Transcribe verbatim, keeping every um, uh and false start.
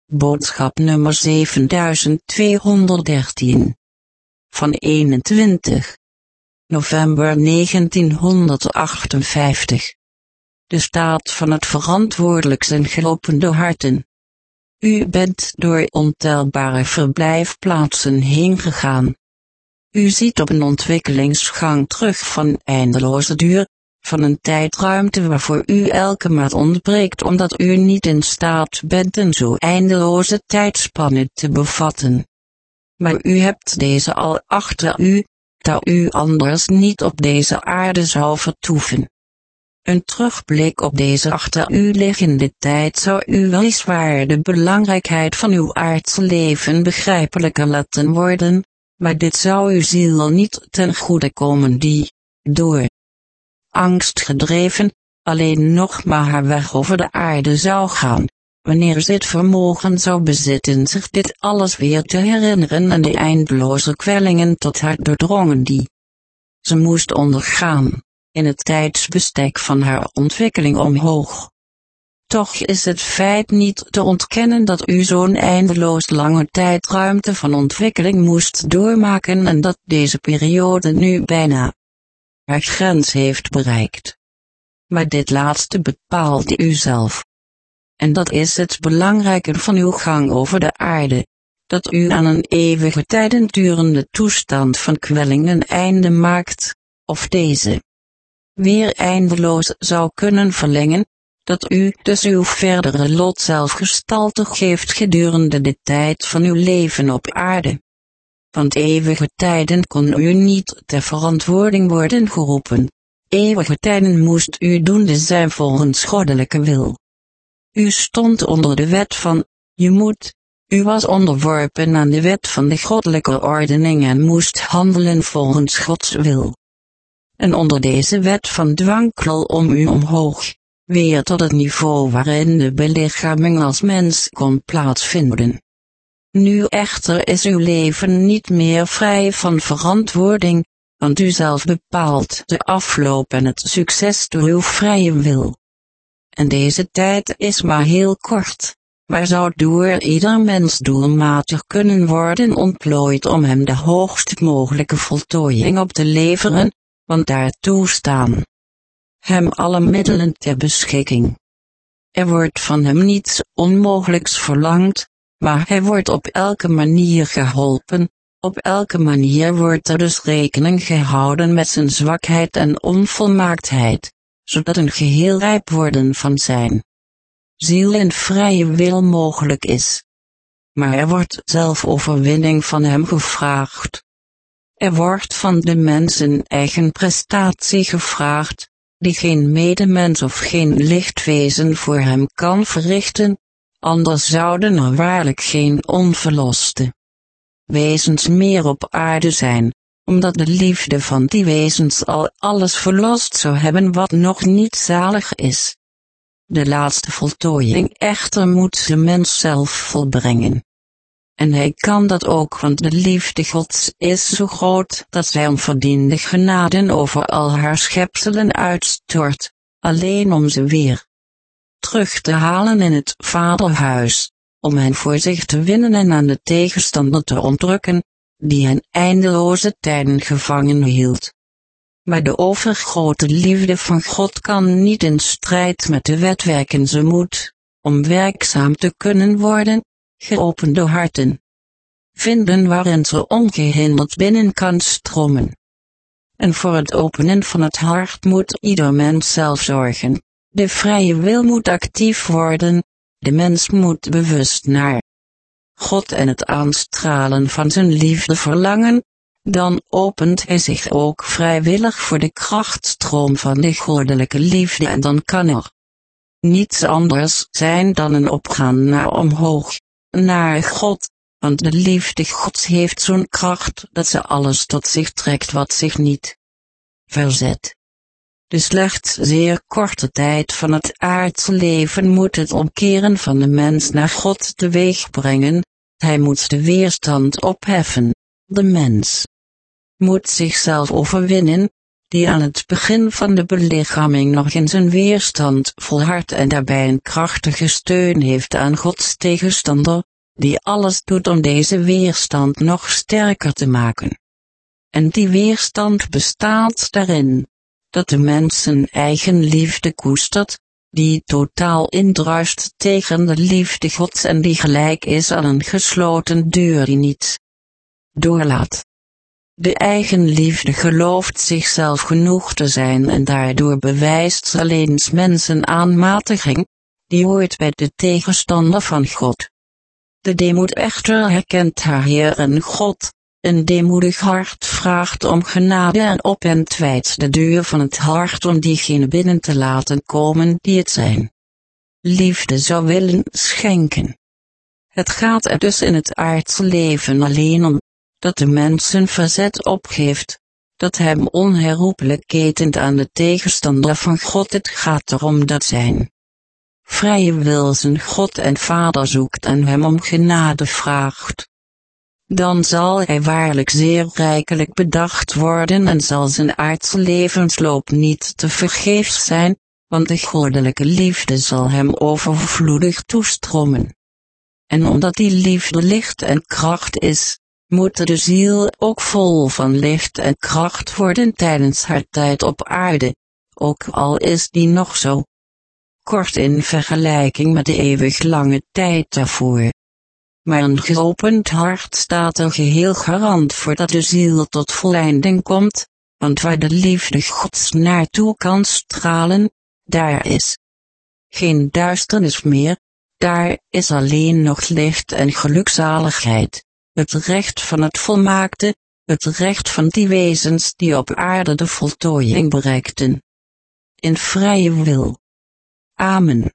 Boodschap nummer zeven tweehonderddertien. Van eenentwintig november negentienhonderdachtenvijftig. De staat van het verantwoordelijk zijn gelopende harten. U bent door ontelbare verblijfplaatsen heen gegaan. U ziet op een ontwikkelingsgang terug van eindeloze duur, van een tijdruimte waarvoor u elke maat ontbreekt omdat u niet in staat bent een zo eindeloze tijdspanne te bevatten. Maar u hebt deze al achter u, dat u anders niet op deze aarde zou vertoeven. Een terugblik op deze achter u liggende tijd zou u weliswaar de belangrijkheid van uw aardse leven begrijpelijker laten worden, maar dit zou uw ziel niet ten goede komen die, door angst gedreven, alleen nog maar haar weg over de aarde zou gaan, wanneer ze het vermogen zou bezitten zich dit alles weer te herinneren en de eindeloze kwellingen tot haar doordrongen die ze moest ondergaan, in het tijdsbestek van haar ontwikkeling omhoog. Toch is het feit niet te ontkennen dat u zo'n eindeloos lange tijdruimte van ontwikkeling moest doormaken en dat deze periode nu bijna haar grens heeft bereikt. Maar dit laatste bepaalt u zelf. En dat is het belangrijke van uw gang over de aarde, dat u aan een eeuwige tijden durende toestand van kwelling een einde maakt, of deze weer eindeloos zou kunnen verlengen, dat u dus uw verdere lot zelf gestalte geeft gedurende de tijd van uw leven op aarde. Want eeuwige tijden kon u niet ter verantwoording worden geroepen. Eeuwige tijden moest u doende zijn volgens goddelijke wil. U stond onder de wet van, je moet, u was onderworpen aan de wet van de goddelijke ordening en moest handelen volgens Gods wil. En onder deze wet van dwang klom om u omhoog, weer tot het niveau waarin de belichaming als mens kon plaatsvinden. Nu echter is uw leven niet meer vrij van verantwoording, want u zelf bepaalt de afloop en het succes door uw vrije wil. En deze tijd is maar heel kort, maar zou door ieder mens doelmatig kunnen worden ontplooid om hem de hoogst mogelijke voltooiing op te leveren, want daartoe staan hem alle middelen ter beschikking. Er wordt van hem niets onmogelijks verlangd, maar hij wordt op elke manier geholpen, op elke manier wordt er dus rekening gehouden met zijn zwakheid en onvolmaaktheid, zodat een geheel rijp worden van zijn ziel en vrije wil mogelijk is. Maar er wordt zelfoverwinning van hem gevraagd. Er wordt van de mens een eigen prestatie gevraagd, die geen medemens of geen lichtwezen voor hem kan verrichten, anders zouden er waarlijk geen onverloste wezens meer op aarde zijn, omdat de liefde van die wezens al alles verlost zou hebben wat nog niet zalig is. De laatste voltooiing echter moet de mens zelf volbrengen. En hij kan dat ook, want de liefde Gods is zo groot dat zij onverdiende genaden over al haar schepselen uitstort, alleen om ze weer terug te halen in het vaderhuis, om hen voor zich te winnen en aan de tegenstander te ontrukken, die hen eindeloze tijden gevangen hield. Maar de overgrote liefde van God kan niet in strijd met de wet werken, ze moet, om werkzaam te kunnen worden, geopende harten vinden waarin ze ongehinderd binnen kan stromen. En voor het openen van het hart moet ieder mens zelf zorgen. De vrije wil moet actief worden, de mens moet bewust naar God en het aanstralen van zijn liefde verlangen, dan opent hij zich ook vrijwillig voor de krachtstroom van de goddelijke liefde en dan kan er niets anders zijn dan een opgaan naar omhoog, naar God, want de liefde Gods heeft zo'n kracht dat ze alles tot zich trekt wat zich niet verzet. De slechts zeer korte tijd van het aardse leven moet het omkeren van de mens naar God teweeg brengen, hij moet de weerstand opheffen, de mens moet zichzelf overwinnen, die aan het begin van de belichaming nog in zijn weerstand volhardt en daarbij een krachtige steun heeft aan Gods tegenstander, die alles doet om deze weerstand nog sterker te maken. En die weerstand bestaat daarin, dat de mens zijn eigen liefde koestert, die totaal indruist tegen de liefde Gods en die gelijk is aan een gesloten deur die niets doorlaat. De eigen liefde gelooft zichzelf genoeg te zijn en daardoor bewijst ze alleen mensen aanmatiging, die hoort bij de tegenstander van God. De deemoed echter herkent haar Heer en God, een deemoedig hart vraagt om genade en opent wijd de deur van het hart om diegenen binnen te laten komen die het zijn liefde zou willen schenken. Het gaat er dus in het aardse leven alleen om, dat de mens zijn verzet opgeeft, dat hem onherroepelijk ketent aan de tegenstander van God. Het gaat erom dat zijn vrije wil zijn God en Vader zoekt en hem om genade vraagt. Dan zal hij waarlijk zeer rijkelijk bedacht worden en zal zijn aardse levensloop niet te vergeefs zijn, want de goddelijke liefde zal hem overvloedig toestromen. En omdat die liefde licht en kracht is, moet de ziel ook vol van licht en kracht worden tijdens haar tijd op aarde, ook al is die nog zo kort in vergelijking met de eeuwig lange tijd daarvoor. Maar een geopend hart staat er geheel garant voor dat de ziel tot volleinding komt, want waar de liefde Gods naartoe kan stralen, daar is geen duisternis meer, daar is alleen nog licht en gelukzaligheid, het recht van het volmaakte, het recht van die wezens die op aarde de voltooiing bereikten. In vrije wil. Amen.